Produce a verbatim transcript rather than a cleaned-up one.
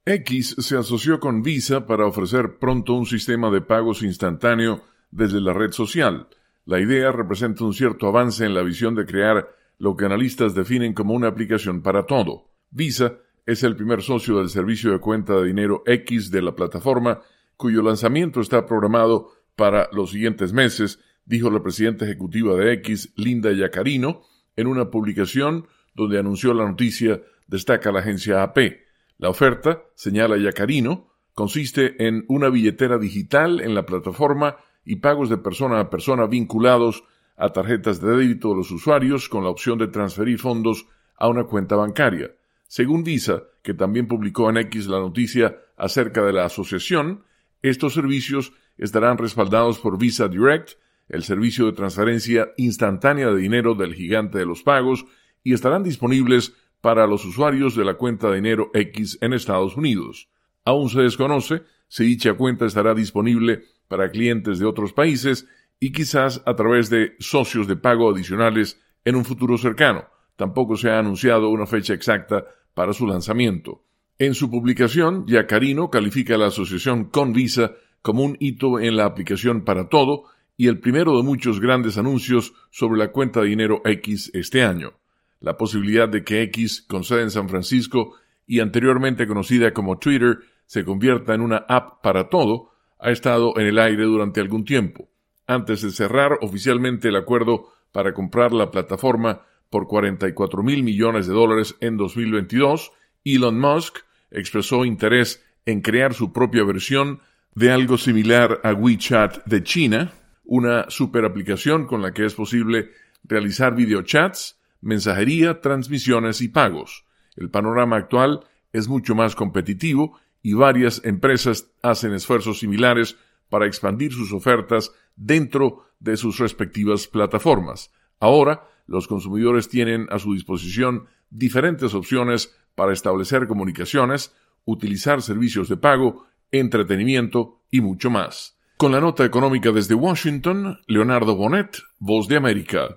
X se asoció con Visa para ofrecer pronto un sistema de pagos instantáneo desde la red social. La idea representa un cierto avance en la visión de crear lo que analistas definen como una aplicación para todo. Visa es el primer socio del servicio de cuenta de dinero X de la plataforma, cuyo lanzamiento está programado para los siguientes meses, dijo la presidenta ejecutiva de X, Linda Yaccarino, en una publicación donde anunció la noticia, destaca la agencia A P. La oferta, señala Yaccarino, consiste en una billetera digital en la plataforma y pagos de persona a persona vinculados a tarjetas de débito de los usuarios con la opción de transferir fondos a una cuenta bancaria. Según Visa, que también publicó en X la noticia acerca de la asociación, estos servicios estarán respaldados por Visa Direct, el servicio de transferencia instantánea de dinero del gigante de los pagos, y estarán disponibles para los usuarios de la cuenta de dinero X en Estados Unidos. Aún se desconoce si dicha cuenta estará disponible para clientes de otros países y quizás a través de socios de pago adicionales en un futuro cercano. Tampoco se ha anunciado una fecha exacta para su lanzamiento. En su publicación, Yaccarino califica a la asociación con Visa como un hito en la aplicación para todo y el primero de muchos grandes anuncios sobre la cuenta de dinero X este año. La posibilidad de que X, con sede en San Francisco y anteriormente conocida como Twitter, se convierta en una app para todo, ha estado en el aire durante algún tiempo. Antes de cerrar oficialmente el acuerdo para comprar la plataforma por cuarenta y cuatro mil millones de dólares en dos mil veintidós, Elon Musk expresó interés en crear su propia versión de algo similar a WeChat de China, una superaplicación con la que es posible realizar videochats, mensajería, transmisiones y pagos. El panorama actual es mucho más competitivo y varias empresas hacen esfuerzos similares para expandir sus ofertas dentro de sus respectivas plataformas. Ahora, los consumidores tienen a su disposición diferentes opciones para establecer comunicaciones, utilizar servicios de pago, entretenimiento y mucho más. Con la nota económica desde Washington, Leonardo Bonet, Voz de América.